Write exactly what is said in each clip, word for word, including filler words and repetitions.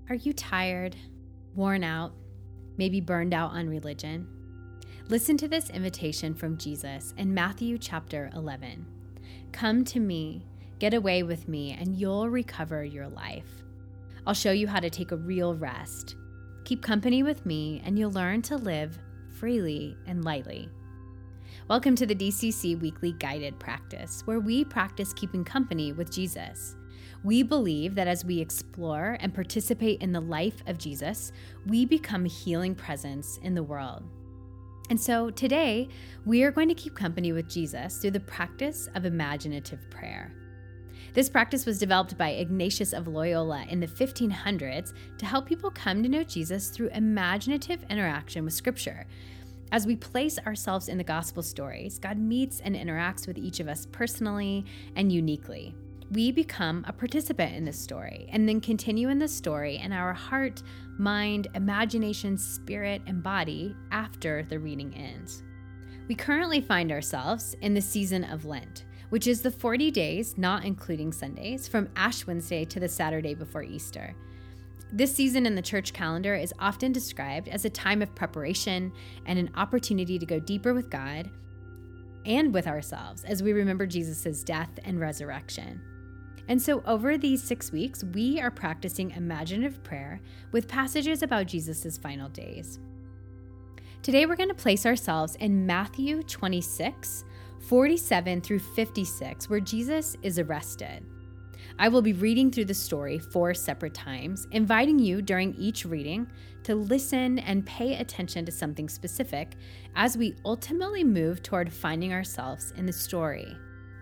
Are you tired, worn out, maybe burned out on religion? Listen to this invitation from Jesus in Matthew chapter eleven. Come to me, get away with me, and you'll recover your life. I'll show you how to take a real rest. Keep company with me, and you'll learn to live freely and lightly. Welcome to the D C C Weekly Guided Practice, where we practice keeping company with Jesus. We believe that as we explore and participate in the life of Jesus, we become a healing presence in the world. And so today, we are going to keep company with Jesus through the practice of imaginative prayer. This practice was developed by Ignatius of Loyola in the fifteen hundreds to help people come to know Jesus through imaginative interaction with Scripture. As we place ourselves in the gospel stories, God meets and interacts with each of us personally and uniquely. We become a participant in this story and then continue in the story in our heart, mind, imagination, spirit, and body after the reading ends. We currently find ourselves in the season of Lent, which is the forty days, not including Sundays, from Ash Wednesday to the Saturday before Easter. This season in the church calendar is often described as a time of preparation and an opportunity to go deeper with God and with ourselves as we remember Jesus' death and resurrection. And so over these six weeks, we are practicing imaginative prayer with passages about Jesus' final days. Today, we're going to place ourselves in Matthew twenty-six, forty-seven through fifty-six, where Jesus is arrested. I will be reading through the story four separate times, inviting you during each reading to listen and pay attention to something specific as we ultimately move toward finding ourselves in the story.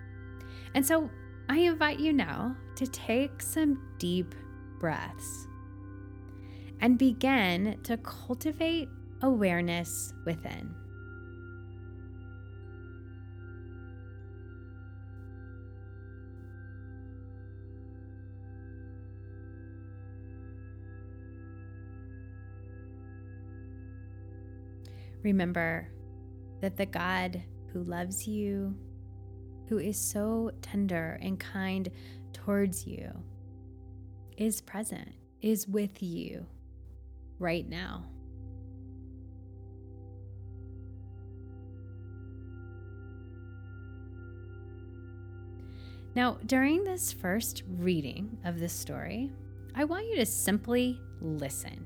And so I invite you now to take some deep breaths and begin to cultivate awareness within. Remember that the God who loves you, who is so tender and kind towards you, is present, is with you right now. Now, during this first reading of this story, I want you to simply listen.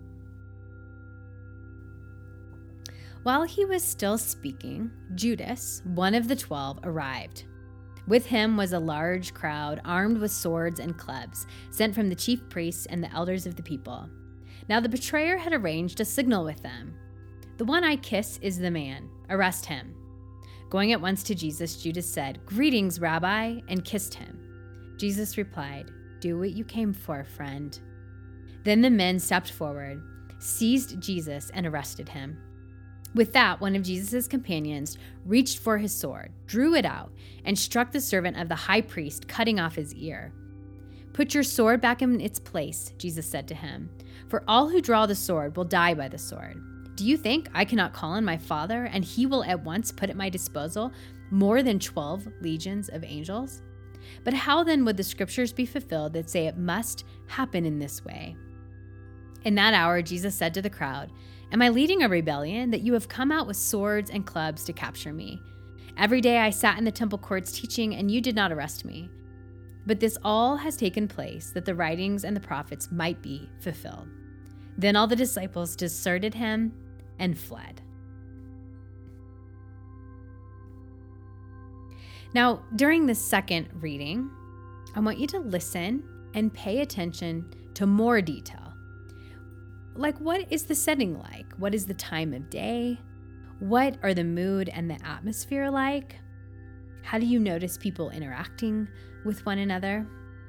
While he was still speaking, Judas, one of the twelve, arrived. With him was a large crowd armed with swords and clubs, sent from the chief priests and the elders of the people. Now the betrayer had arranged a signal with them. "The one I kiss is the man. Arrest him." Going at once to Jesus, Judas said, "Greetings, Rabbi," and kissed him. Jesus replied, "Do what you came for, friend." Then the men stepped forward, seized Jesus, and arrested him. With that, one of Jesus' companions reached for his sword, drew it out, and struck the servant of the high priest, cutting off his ear. "Put your sword back in its place," Jesus said to him, "for all who draw the sword will die by the sword. Do you think I cannot call on my Father, and he will at once put at my disposal more than twelve legions of angels? But how then would the scriptures be fulfilled that say it must happen in this way?" In that hour, Jesus said to the crowd, "Am I leading a rebellion that you have come out with swords and clubs to capture me? Every day I sat in the temple courts teaching, and you did not arrest me. But this all has taken place that the writings and the prophets might be fulfilled." Then all the disciples deserted him and fled. Now, during the second reading, I want you to listen and pay attention to more detail. Like, what is the setting like? What is the time of day? What are the mood and the atmosphere like? How do you notice people interacting with one another?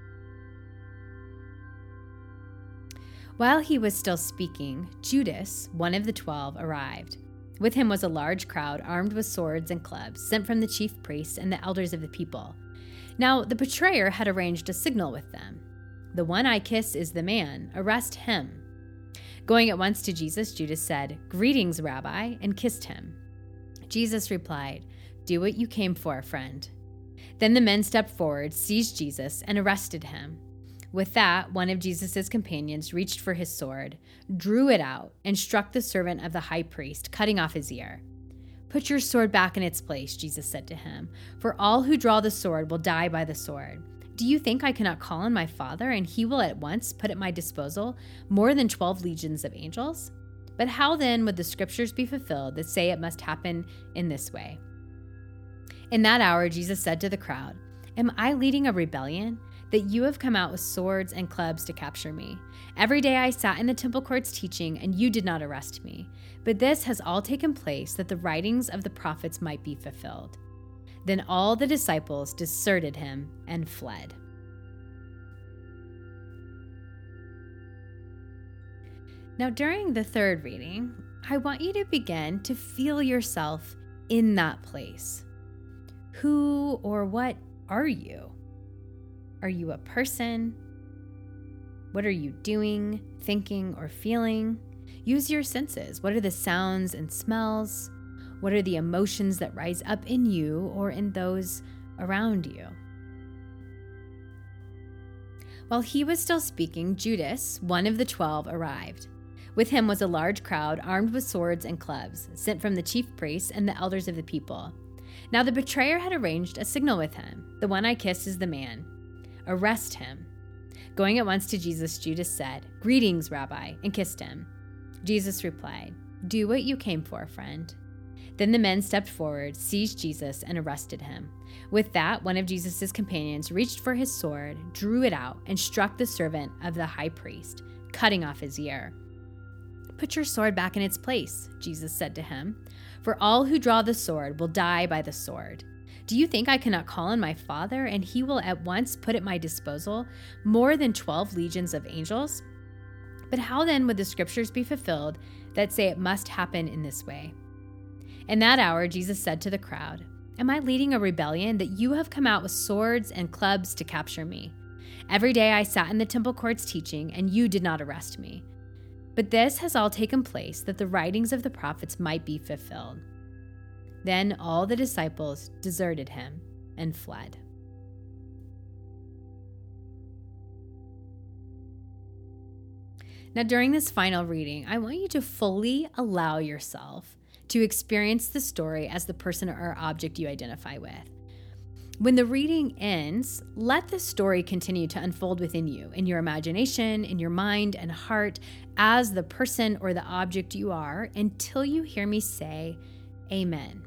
While he was still speaking, Judas, one of the twelve, arrived. With him was a large crowd armed with swords and clubs, sent from the chief priests and the elders of the people. Now the betrayer had arranged a signal with them. "The one I kiss is the man. Arrest him." Going at once to Jesus, Judas said, "Greetings, Rabbi," and kissed him. Jesus replied, "Do what you came for, friend." Then the men stepped forward, seized Jesus, and arrested him. With that, one of Jesus' companions reached for his sword, drew it out, and struck the servant of the high priest, cutting off his ear. "Put your sword back in its place," Jesus said to him, "for all who draw the sword will die by the sword. Do you think I cannot call on my Father, and he will at once put at my disposal more than twelve legions of angels? But how then would the scriptures be fulfilled that say it must happen in this way?" In that hour, Jesus said to the crowd, "Am I leading a rebellion, that you have come out with swords and clubs to capture me? Every day I sat in the temple courts teaching, and you did not arrest me. But this has all taken place that the writings of the prophets might be fulfilled." Then all the disciples deserted him and fled. Now, during the third reading, I want you to begin to feel yourself in that place. Who or what are you? Are you a person? What are you doing, thinking, or feeling? Use your senses. What are the sounds and smells? What are the emotions that rise up in you or in those around you? While he was still speaking, Judas, one of the twelve, arrived. With him was a large crowd armed with swords and clubs, sent from the chief priests and the elders of the people. Now the betrayer had arranged a signal with him. "The one I kiss is the man. Arrest him." Going at once to Jesus, Judas said, "Greetings, Rabbi," and kissed him. Jesus replied, "Do what you came for, friend." Then the men stepped forward, seized Jesus, and arrested him. With that, one of Jesus' companions reached for his sword, drew it out, and struck the servant of the high priest, cutting off his ear. "Put your sword back in its place," Jesus said to him, "for all who draw the sword will die by the sword. Do you think I cannot call on my Father, and he will at once put at my disposal more than twelve legions of angels? But how then would the scriptures be fulfilled that say it must happen in this way?" In that hour, Jesus said to the crowd, "Am I leading a rebellion that you have come out with swords and clubs to capture me? Every day I sat in the temple courts teaching, and you did not arrest me. But this has all taken place that the writings of the prophets might be fulfilled." Then all the disciples deserted him and fled. Now, during this final reading, I want you to fully allow yourself to experience the story as the person or object you identify with. When the reading ends, let the story continue to unfold within you, in your imagination, in your mind and heart, as the person or the object you are, until you hear me say, "Amen."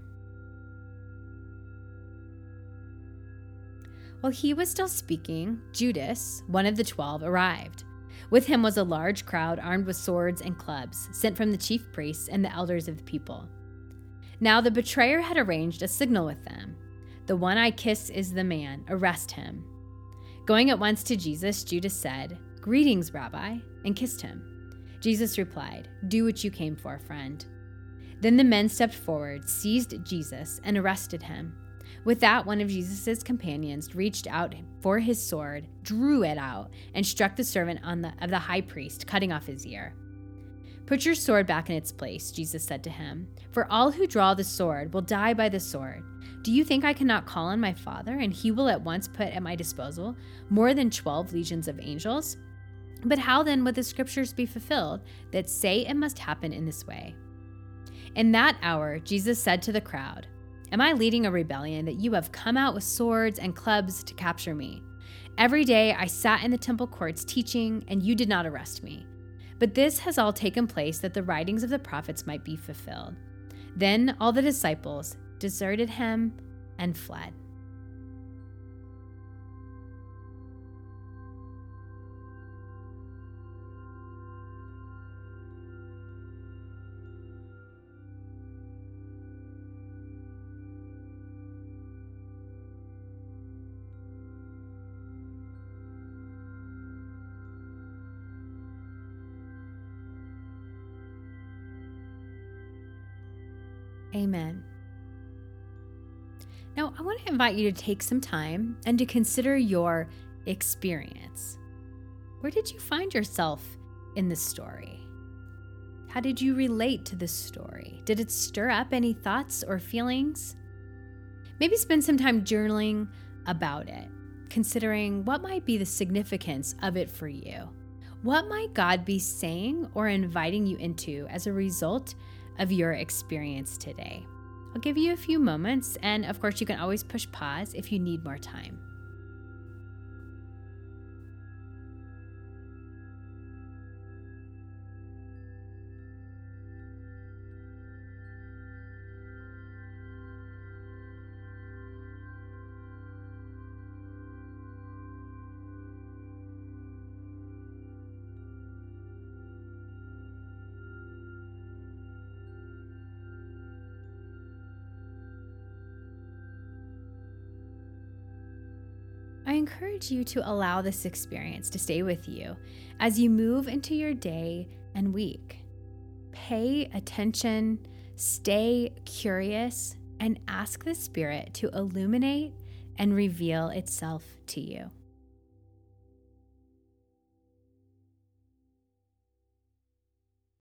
While he was still speaking, Judas, one of the twelve, arrived. With him was a large crowd armed with swords and clubs, sent from the chief priests and the elders of the people. Now the betrayer had arranged a signal with them. "The one I kiss is the man. Arrest him." Going at once to Jesus, Judas said, "Greetings, Rabbi," and kissed him. Jesus replied, "Do what you came for, friend." Then the men stepped forward, seized Jesus, and arrested him. With that, one of Jesus' companions reached out for his sword, drew it out, and struck the servant on the, of the high priest, cutting off his ear. "Put your sword back in its place," Jesus said to him, "for all who draw the sword will die by the sword. Do you think I cannot call on my Father, and he will at once put at my disposal more than twelve legions of angels? But how then would the scriptures be fulfilled that say it must happen in this way?" In that hour, Jesus said to the crowd, "Am I leading a rebellion that you have come out with swords and clubs to capture me? Every day I sat in the temple courts teaching, and you did not arrest me. But this has all taken place that the writings of the prophets might be fulfilled." Then all the disciples deserted him and fled. Amen. Now, I want to invite you to take some time and to consider your experience. Where did you find yourself in this story? How did you relate to this story? Did it stir up any thoughts or feelings? Maybe spend some time journaling about it. considering what might be the significance of it for you. What might God be saying or inviting you into as a result of your experience today? I'll give you a few moments, and of course, you can always push pause if you need more time. I encourage you to allow this experience to stay with you as you move into your day and week. Pay attention, stay curious, and ask the Spirit to illuminate and reveal itself to you.